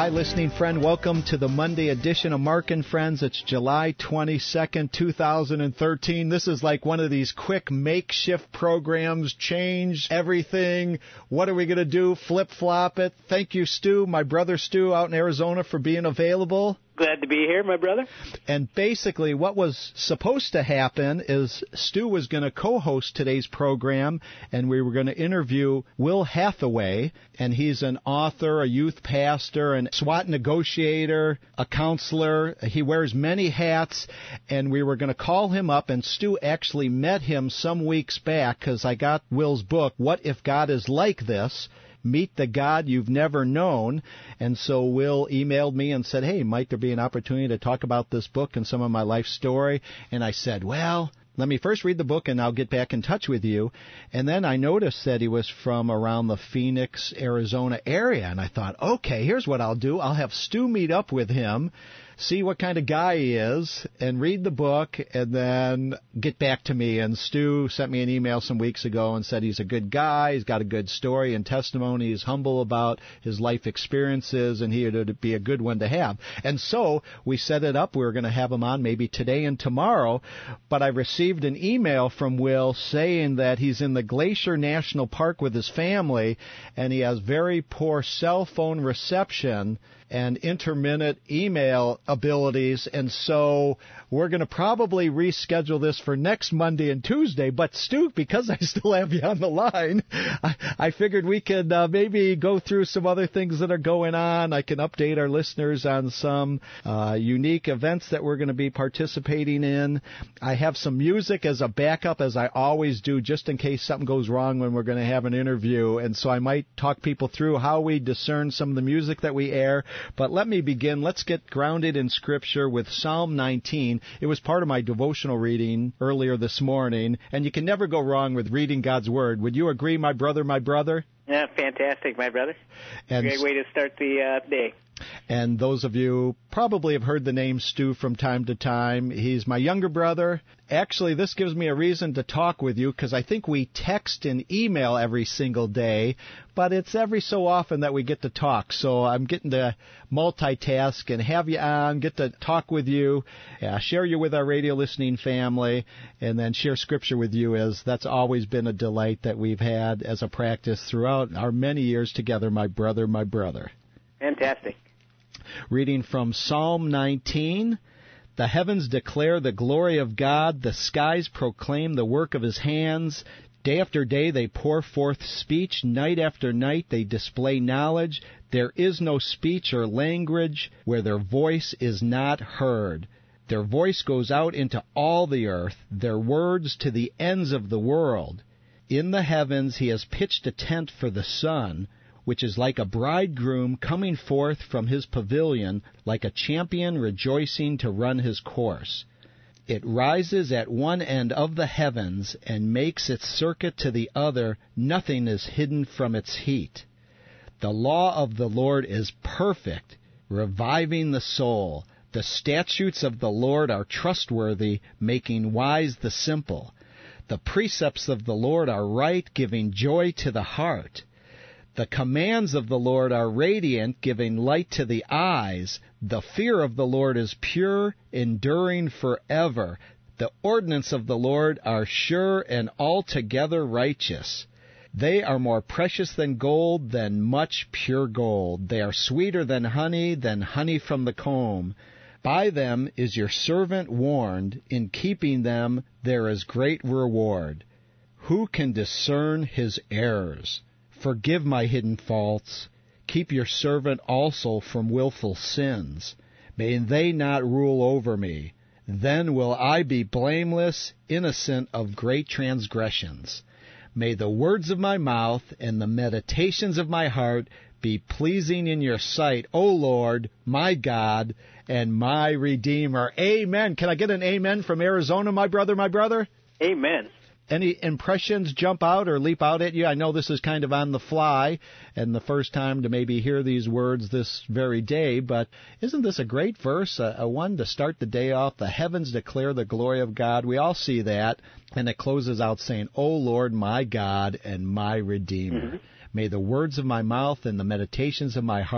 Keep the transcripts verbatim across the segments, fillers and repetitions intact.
Hi, listening friend. Welcome to the Monday edition of Mark and Friends. It's July twenty-second, two thousand thirteen. This is like one of these quick makeshift programs. Change everything. What are we going to do? Flip-flop it. Thank you, Stu, my brother Stu out in Arizona, for being available. Glad to be here, my brother. And basically what was supposed to happen is Stu was going to co-host today's program, and we were going to interview Will Hathaway, and he's an author, a youth pastor, a SWAT negotiator, a counselor. He wears many hats, and we were going to call him up, and Stu actually met him some weeks back because I got Will's book, What If God Is Like This? Meet the God You've Never Known. And so Will emailed me and said, hey, might there be an opportunity to talk about this book and some of my life story? And I said, well, let me first read the book and I'll get back in touch with you. And then I noticed that he was from around the Phoenix, Arizona area. And I thought, okay, here's what I'll do. I'll have Stu meet up with him, see what kind of guy he is, and read the book, and then get back to me. And Stu sent me an email some weeks ago and said he's a good guy, he's got a good story and testimony, he's humble about his life experiences, and he would be a good one to have. And so we set it up. We were going to have him on maybe today and tomorrow, but I received an email from Will saying that he's in the Glacier National Park with his family, and he has very poor cell phone reception and intermittent email abilities, and so we're going to probably reschedule this for next Monday and Tuesday. But Stu, because I still have you on the line, I, I figured we could uh, maybe go through some other things that are going on. I can update our listeners on some uh, unique events that we're going to be participating in. I have some music as a backup, as I always do, just in case something goes wrong when we're going to have an interview, and so I might talk people through how we discern some of the music that we air. But let me begin. Let's get grounded in Scripture with Psalm nineteen. It was part of my devotional reading earlier this morning, and you can never go wrong with reading God's Word. Would you agree, my brother, my brother? Yeah, fantastic, my brother. And great way to start the uh, day. And those of you probably have heard the name Stu from time to time. He's my younger brother. Actually, this gives me a reason to talk with you because I think we text and email every single day, but it's every so often that we get to talk. So I'm getting to multitask and have you on, get to talk with you, uh, share you with our radio listening family, and then share Scripture with you, as that's always been a delight that we've had as a practice throughout our many years together, my brother, my brother. Fantastic. Reading from Psalm nineteen, the heavens declare the glory of God, the skies proclaim the work of His hands. Day after day they pour forth speech, night after night they display knowledge. There is no speech or language where their voice is not heard. Their voice goes out into all the earth, their words to the ends of the world. In the heavens He has pitched a tent for the sun, which is like a bridegroom coming forth from his pavilion, like a champion rejoicing to run his course. It rises at one end of the heavens and makes its circuit to the other. Nothing is hidden from its heat. The law of the Lord is perfect, reviving the soul. The statutes of the Lord are trustworthy, making wise the simple. The precepts of the Lord are right, giving joy to the heart. The commands of the Lord are radiant, giving light to the eyes. The fear of the Lord is pure, enduring forever. The ordinances of the Lord are sure and altogether righteous. They are more precious than gold, than much pure gold. They are sweeter than honey, than honey from the comb. By them is your servant warned. In keeping them there is great reward. Who can discern his errors? Forgive my hidden faults. Keep your servant also from willful sins. May they not rule over me. Then will I be blameless, innocent of great transgressions. May the words of my mouth and the meditations of my heart be pleasing in your sight, O Lord, my God, and my Redeemer. Amen. Can I get an amen from Arizona, my brother, my brother? Amen. Any impressions jump out or leap out at you? I know this is kind of on the fly and the first time to maybe hear these words this very day, but isn't this a great verse, a, a one to start the day off? The heavens declare the glory of God. We all see that, and it closes out saying, O Lord, my God and my Redeemer. Mm-hmm. May the words of my mouth and the meditations of my heart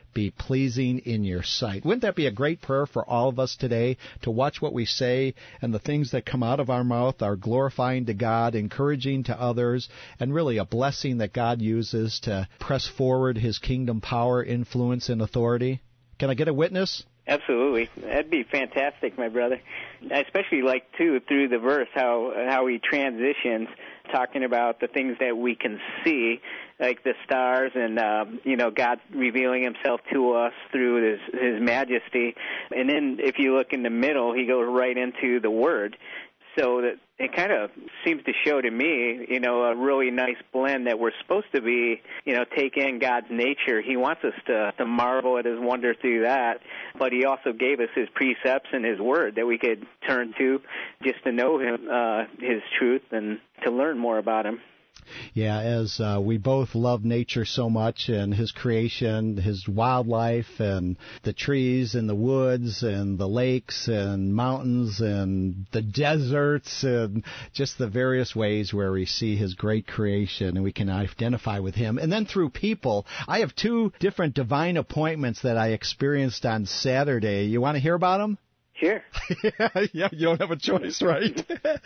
be pleasing in your sight. Wouldn't that be a great prayer for all of us today, to watch what we say and the things that come out of our mouth are glorifying to God, encouraging to others, and really a blessing that God uses to press forward His kingdom power, influence, and authority? Can I get a witness? Absolutely. That'd be fantastic, my brother. I especially like, too, through the verse, how how he transitions, talking about the things that we can see, like the stars and, uh, you know, God revealing Himself to us through His, His majesty. And then if you look in the middle, he goes right into the Word. So that it kind of seems to show to me, you know, a really nice blend that we're supposed to be, you know, take in God's nature. He wants us to, to marvel at His wonder through that, but He also gave us His precepts and His Word that we could turn to just to know Him, uh, His truth, and to learn more about Him. Yeah, as uh, we both love nature so much and His creation, His wildlife, and the trees and the woods and the lakes and mountains and the deserts and just the various ways where we see His great creation and we can identify with Him. And then through people, I have two different divine appointments that I experienced on Saturday. You want to hear about them? Sure. Yeah, you don't have a choice, right?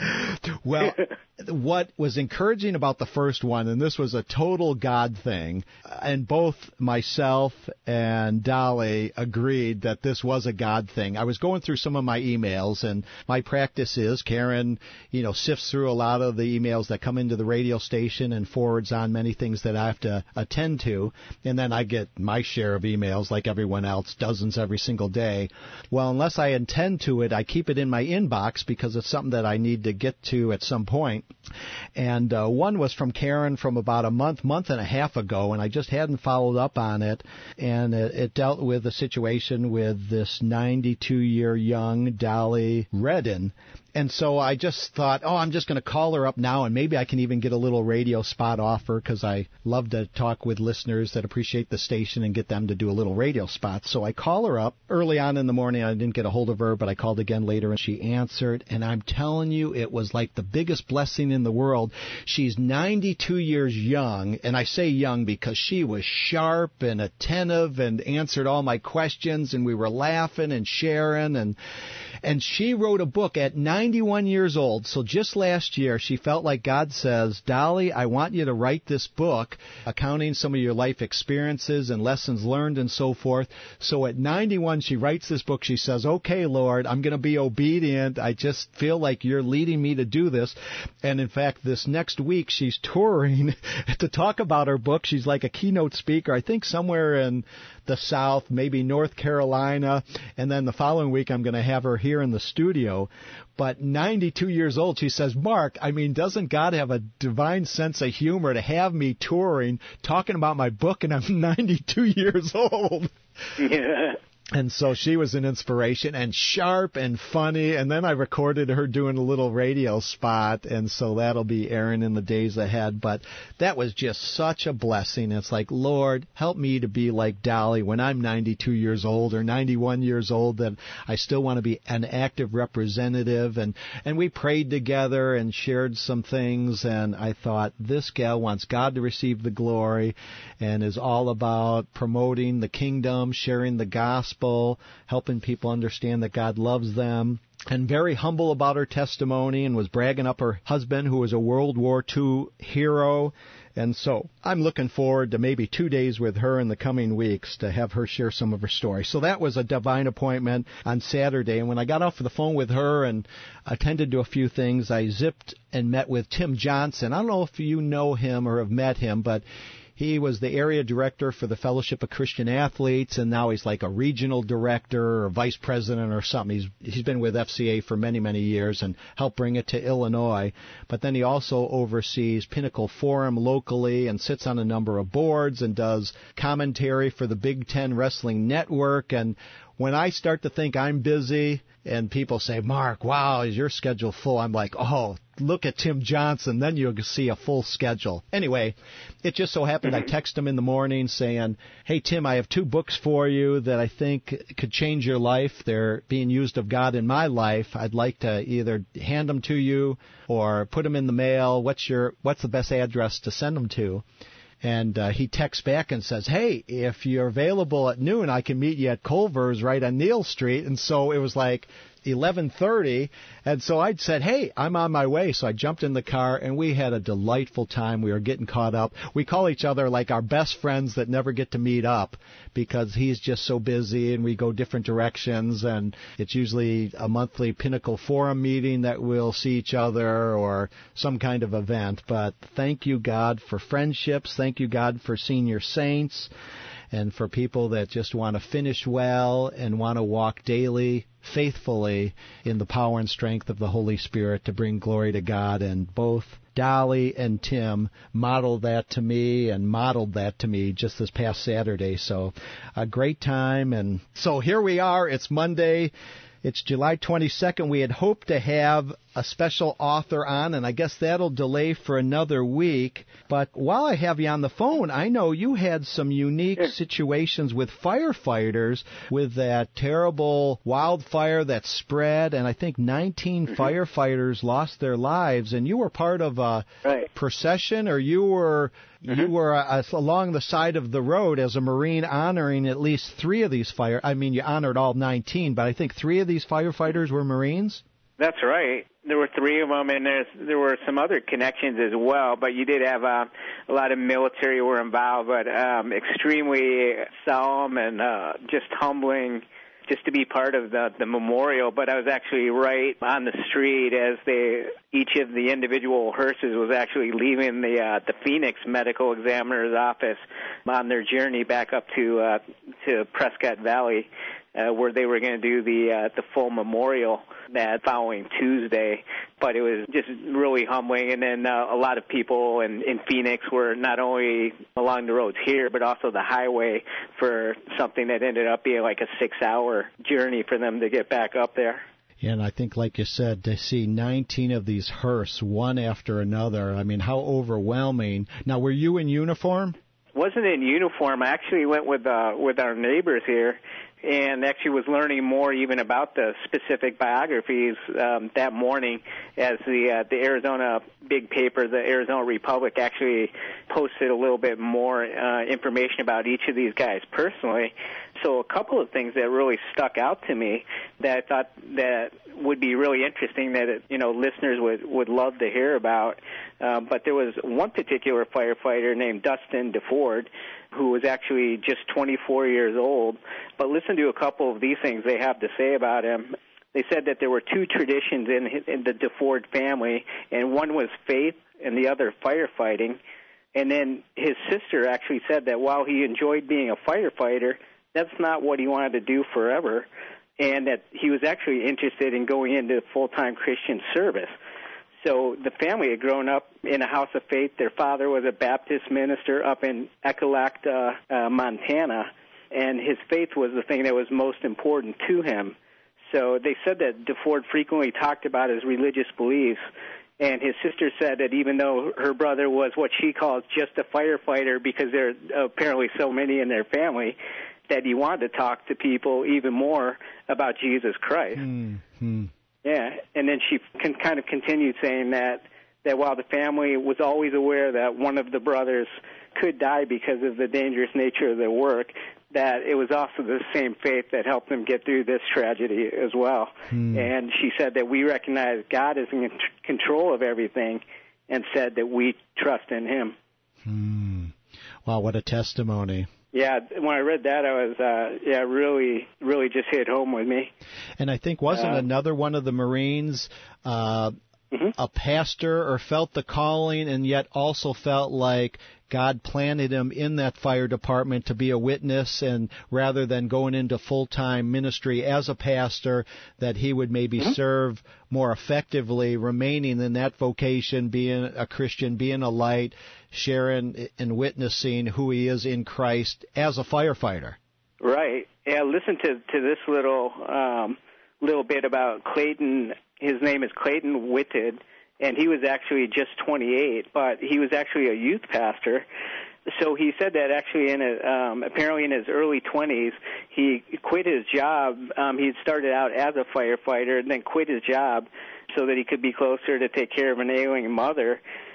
Well, what was encouraging about the first one, and this was a total God thing, and both myself and Dolly agreed that this was a God thing. I was going through some of my emails, and my practice is Karen, you know, sifts through a lot of the emails that come into the radio station and forwards on many things that I have to attend to, and then I get my share of emails like everyone else, dozens every single day. Well, unless I intend to it, I keep it in my inbox because it's something that I need to get to at some point. And uh, one was from Karen from about a month, month and a half ago, and I just hadn't followed up on it. And it, it dealt with a situation with this ninety-two-year young Dolly Redden. And so I just thought, oh, I'm just going to call her up now, and maybe I can even get a little radio spot off her because I love to talk with listeners that appreciate the station and get them to do a little radio spot. So I call her up early on in the morning. I didn't get a hold of her, but I called again later, and she answered. And I'm telling you, it was like the biggest blessing in the world. She's ninety-two years young, and I say young because she was sharp and attentive and answered all my questions, and we were laughing and sharing, and and she wrote a book at ninety-one years old. So just last year, she felt like God says, Dolly, I want you to write this book, accounting some of your life experiences and lessons learned and so forth. So at ninety-one, she writes this book. She says, okay, Lord, I'm going to be obedient. I just feel like you're leading me to do this. And in fact, this next week, she's touring to talk about her book. She's like a keynote speaker, I think somewhere in the South, maybe North Carolina, and then the following week I'm going to have her here in the studio. But ninety-two years old, she says, Mark, I mean, doesn't God have a divine sense of humor to have me touring, talking about my book, and I'm ninety-two years old? Yeah. And so she was an inspiration, and sharp and funny, and then I recorded her doing a little radio spot, and so that'll be airing in the days ahead. But that was just such a blessing. It's like, Lord, help me to be like Dolly when I'm ninety-two years old or ninety-one years old, that I still want to be an active representative. And, and we prayed together and shared some things, and I thought, this gal wants God to receive the glory and is all about promoting the kingdom, sharing the gospel, helping people understand that God loves them, and very humble about her testimony, and was bragging up her husband, who was a World War Two hero. And so I'm looking forward to maybe two days with her in the coming weeks to have her share some of her story. So that was a divine appointment on Saturday. And when I got off the phone with her and attended to a few things, I zipped and met with Tim Johnson. I don't know if you know him or have met him, but he was the area director for the Fellowship of Christian Athletes, and now he's like a regional director or vice president or something. He's he's been with F C A for many, many years and helped bring it to Illinois. But then he also oversees Pinnacle Forum locally and sits on a number of boards and does commentary for the Big Ten Wrestling Network. And when I start to think I'm busy and people say, Mark, wow, is your schedule full? I'm like, oh, look at Tim Johnson, then you'll see a full schedule. Anyway, it just so happened I text him in the morning saying, hey, Tim, I have two books for you that I think could change your life. They're being used of God in my life. I'd like to either hand them to you or put them in the mail. What's your what's the best address to send them to? And uh, he texts back and says, hey, if you're available at noon, I can meet you at Culver's right on Neal Street. And so it was like eleven thirty, and so I said, hey, I'm on my way. So I jumped in the car, and we had a delightful time. We were getting caught up. We call each other like our best friends that never get to meet up because he's just so busy, and we go different directions, and it's usually a monthly Pinnacle Forum meeting that we'll see each other or some kind of event. But thank you, God, for friendships. Thank you, God, for senior saints and for people that just want to finish well and want to walk daily, faithfully in the power and strength of the Holy Spirit to bring glory to God. And both Dolly and Tim modeled that to me and modeled that to me just this past Saturday. So a great time. And so here we are. It's Monday. It's July twenty-second. We had hoped to have a special author on, and I guess that'll delay for another week. But while I have you on the phone, I know you had some unique situations with firefighters with that terrible wildfire that spread, and I think nineteen mm-hmm. firefighters lost their lives, and you were part of a right. procession, or you were... Mm-hmm. You were uh, along the side of the road as a Marine honoring at least three of these fire... I mean, you honored all nineteen, but I think three of these firefighters were Marines? That's right. There were three of them, and there's, there were some other connections as well, but you did have uh, a lot of military were involved, but um, extremely solemn and uh, just humbling just to be part of the, the memorial. But I was actually right on the street as they, each of the individual hearses was actually leaving the uh, the Phoenix Medical Examiner's office on their journey back up to uh, to Prescott Valley, uh, where they were going to do the uh, the full memorial that following Tuesday. But it was just really humbling. And then uh, a lot of people in, in Phoenix were not only along the roads here, but also the highway for something that ended up being like a six-hour journey for them to get back up there. Yeah, and I think, like you said, to see nineteen of these hearse, one after another, I mean, how overwhelming. Now, were you in uniform? Wasn't in uniform. I actually went with uh, with our neighbors here, and actually was learning more even about the specific biographies um, that morning as the uh, the Arizona big paper, the Arizona Republic, actually posted a little bit more uh, information about each of these guys personally. So a couple of things that really stuck out to me that I thought that would be really interesting that, it, you know, listeners would, would love to hear about. Uh, but there was one particular firefighter named Dustin DeFord who was actually just twenty-four years old. But listen to a couple of these things they have to say about him. They said that there were two traditions in, in the DeFord family, and one was faith and the other firefighting. And then his sister actually said that while he enjoyed being a firefighter, that's not what he wanted to do forever, and that he was actually interested in going into full-time Christian service. So the family had grown up in a house of faith. Their father was a Baptist minister up in Ecolacta, uh, Montana, and his faith was the thing that was most important to him. So they said that DeFord frequently talked about his religious beliefs, and his sister said that even though her brother was what she calls just a firefighter because there are apparently so many in their family, that he wanted to talk to people even more about Jesus Christ. Mm-hmm. Yeah, and then she can kind of continued saying that, that while the family was always aware that one of the brothers could die because of the dangerous nature of their work, that it was also the same faith that helped them get through this tragedy as well. Mm. And she said that we recognize God is in control of everything and said that we trust in Him. Mm. Wow, what a testimony. Yeah, when I read that, I was, uh, yeah, really, really just hit home with me. And I think wasn't uh, another one of the Marines uh, mm-hmm. a pastor or felt the calling and yet also felt like God planted him in that fire department to be a witness, and rather than going into full-time ministry as a pastor, that he would maybe mm-hmm. serve more effectively, remaining in that vocation, being a Christian, being a light, sharing and witnessing who he is in Christ as a firefighter. Right. Yeah, listen to, to this little um, little bit about Clayton. His name is Clayton Whitted, and he was actually just twenty-eight, but he was actually a youth pastor. So he said that actually in a, um, apparently in his early twenties, he quit his job. Um, he had started out as a firefighter and then quit his job so that he could be closer to take care of an ailing mother.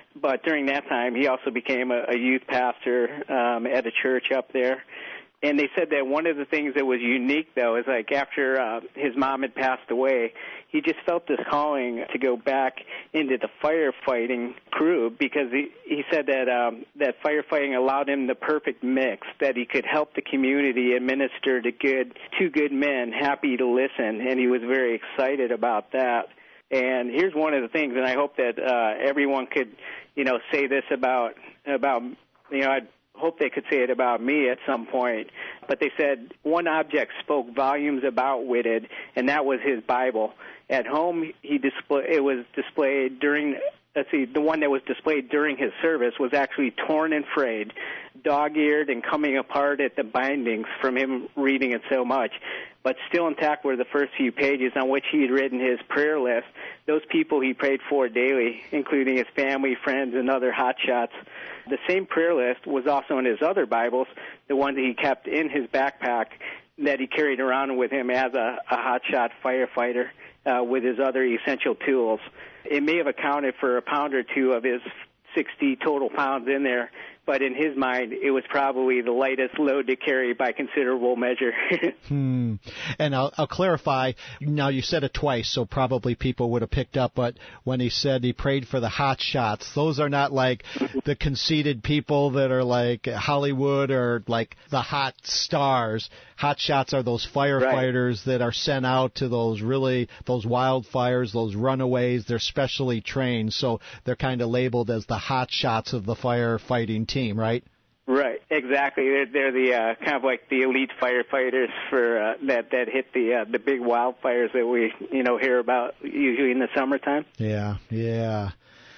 but during that time, he also became a, a youth pastor um, at a church up there. And they said that one of the things that was unique, though, is like after uh, his mom had passed away, he just felt this calling to go back into the firefighting crew because he, he said that um, that firefighting allowed him the perfect mix, that he could help the community and minister to good, two good men, happy to listen, and he was very excited about that. And here's one of the things, and I hope that uh, everyone could, you know, say this about, about you know, I'd hope they could say it about me at some point, but they said one object spoke volumes about Whitted, and that was his Bible. At home, he display, it was displayed during, let's see, the one that was displayed during his service was actually torn and frayed, dog-eared and coming apart at the bindings from him reading it so much. But still intact were the first few pages on which he had written his prayer list, those people he prayed for daily, including his family, friends, and other hotshots. The same prayer list was also in his other Bibles, the ones that he kept in his backpack that he carried around with him as a, a hotshot firefighter uh, with his other essential tools. It may have accounted for a pound or two of his sixty total pounds in there, but in his mind, it was probably the lightest load to carry by considerable measure. hmm. And I'll, I'll clarify. Now, you said it twice, so probably people would have picked up, but when he said he prayed for the hot shots, those are not like the conceited people that are like Hollywood or like the hot stars. Hot shots are those firefighters right. that are sent out to those really, those wildfires, those runaways. They're specially trained, so they're kind of labeled as the hot shots of the firefighting team, right? Right, exactly. They're, they're the uh, kind of like the elite firefighters for uh, that that hit the uh, the big wildfires that we you know hear about usually in the summertime. Yeah, yeah.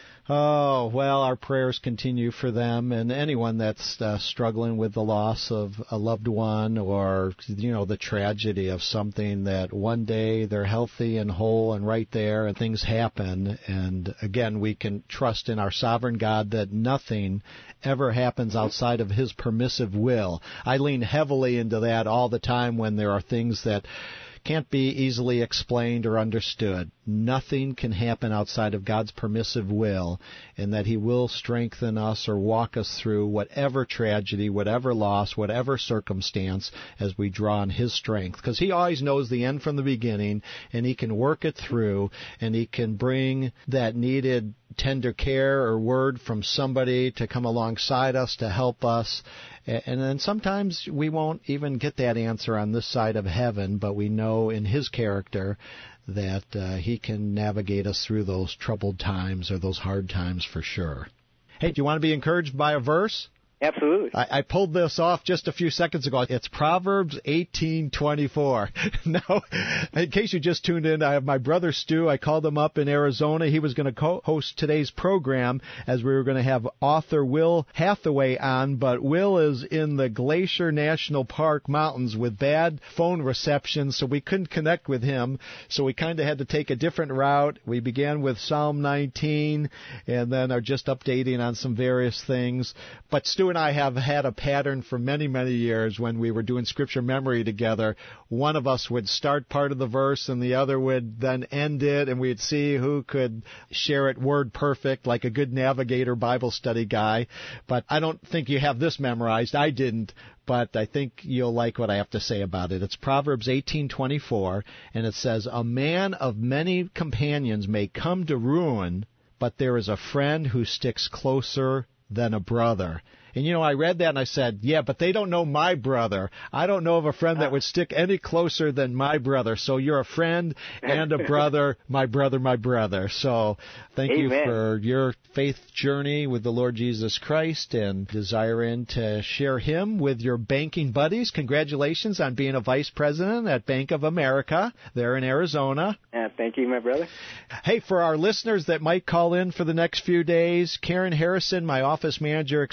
Oh, well, our prayers continue for them and anyone that's uh, struggling with the loss of a loved one or, you know, the tragedy of something that one day they're healthy and whole and right there and things happen. And, again, we can trust in our sovereign God that nothing ever happens outside of His permissive will. I lean heavily into that all the time when there are things that can't be easily explained or understood. Nothing can happen outside of God's permissive will, and that He will strengthen us or walk us through whatever tragedy, whatever loss, whatever circumstance as we draw on His strength. Because He always knows the end from the beginning, and He can work it through, and He can bring that needed tender care or word from somebody to come alongside us to help us. And then sometimes we won't even get that answer on this side of heaven, but we know in His character that uh, He can navigate us through those troubled times or those hard times for sure. Hey, do you want to be encouraged by a verse? Absolutely. I, I pulled this off just a few seconds ago. It's Proverbs eighteen twenty-four. Now, in case you just tuned in, I have my brother Stu. I called him up in Arizona. He was going to co-host today's program as we were going to have author Will Hathaway on, but Will is in the Glacier National Park mountains with bad phone reception, so we couldn't connect with him. So we kind of had to take a different route. We began with Psalm nineteen and then are just updating on some various things. But Stu and I have had a pattern for many, many years when we were doing scripture memory together. One of us would start part of the verse and the other would then end it, and we'd see who could share it word perfect like a good navigator Bible study guy. But I don't think you have this memorized. I didn't, but I think you'll like what I have to say about it. It's Proverbs eighteen twenty-four, and it says, "A man of many companions may come to ruin, but there is a friend who sticks closer than a brother." And, you know, I read that and I said, yeah, but they don't know my brother. I don't know of a friend that would stick any closer than my brother. So you're a friend and a brother, my brother, my brother. So thank Amen. You for your faith journey with the Lord Jesus Christ and desiring to share Him with your banking buddies. Congratulations on being a vice president at Bank of America there in Arizona. Uh, thank you, my brother. Hey, for our listeners that might call in for the next few days, Karen Harrison, my office manager extraordinaire,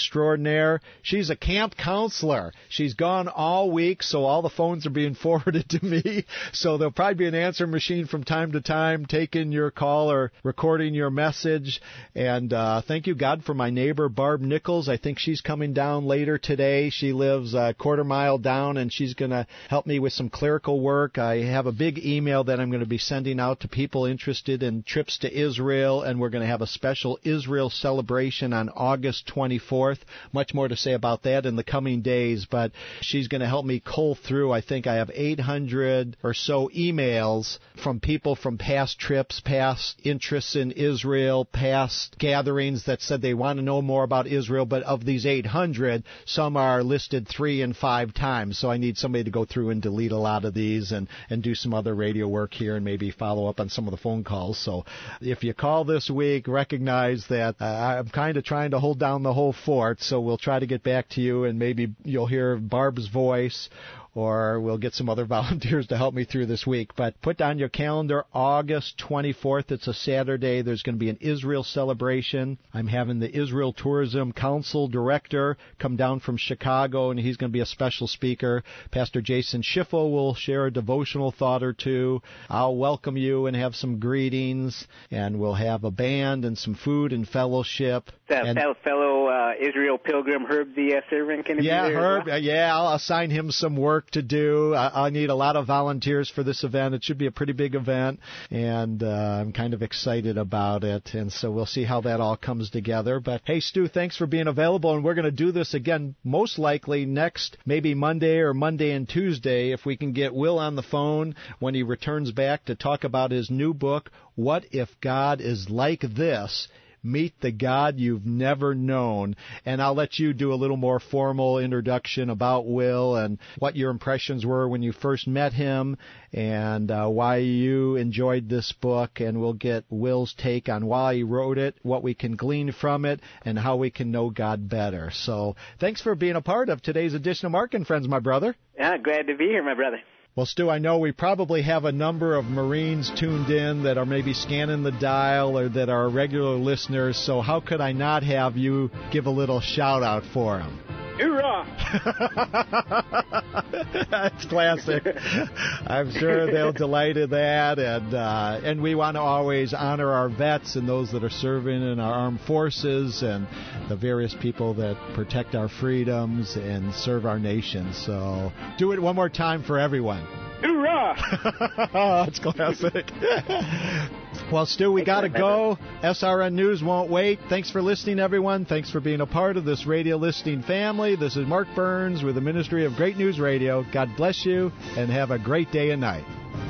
extraordinaire. She's a camp counselor. She's gone all week, so all the phones are being forwarded to me. So there'll probably be an answer machine from time to time taking your call or recording your message. And uh, thank you, God, for my neighbor, Barb Nichols. I think she's coming down later today. She lives a quarter mile down, and she's going to help me with some clerical work. I have a big email that I'm going to be sending out to people interested in trips to Israel, and we're going to have a special Israel celebration on August twenty-fourth. Much more to say about that in the coming days, but she's going to help me cull through. I think I have eight hundred or so emails from people from past trips, past interests in Israel, past gatherings that said they want to know more about Israel, but of these eight hundred, some are listed three and five times, so I need somebody to go through and delete a lot of these and, and do some other radio work here and maybe follow up on some of the phone calls. So if you call this week, recognize that uh, I'm kind of trying to hold down the whole fort, so we'll try to get back to you, and maybe you'll hear Barb's voice, or we'll get some other volunteers to help me through this week. But put down your calendar, August twenty-fourth. It's a Saturday. There's going to be an Israel celebration. I'm having the Israel Tourism Council director come down from Chicago, and he's going to be a special speaker. Pastor Jason Schiffel will share a devotional thought or two. I'll welcome you and have some greetings, and we'll have a band and some food and fellowship. That and, fellow uh, Israel pilgrim, Herb the uh, servant, can yeah, be there Herb. well? Yeah, I'll assign him some work to do. I, I need a lot of volunteers for this event. It should be a pretty big event, and uh, I'm kind of excited about it. And so we'll see how that all comes together. But hey, Stu, thanks for being available, and we're going to do this again most likely next, maybe Monday or Monday and Tuesday, if we can get Will on the phone when he returns back to talk about his new book, What If God Is Like This? Meet the God You've Never Known. And I'll let you do a little more formal introduction about Will and what your impressions were when you first met him, and uh, why you enjoyed this book. And we'll get Will's take on why he wrote it, what we can glean from it, and how we can know God better. So thanks for being a part of today's edition of Mark and Friends, my brother. Yeah, glad to be here, my brother. Well, Stu, I know we probably have a number of Marines tuned in that are maybe scanning the dial or that are regular listeners, so how could I not have you give a little shout-out for them? Hoorah! That's classic. I'm sure they'll delight in that, and uh, and we want to always honor our vets and those that are serving in our armed forces and the various people that protect our freedoms and serve our nation. So do it one more time for everyone. Hoorah! That's classic. Well, Stu, we got to go. S R N News won't wait. Thanks for listening, everyone. Thanks for being a part of this radio listening family. This is Mark Burns with the Ministry of Great News Radio. God bless you, and have a great day and night.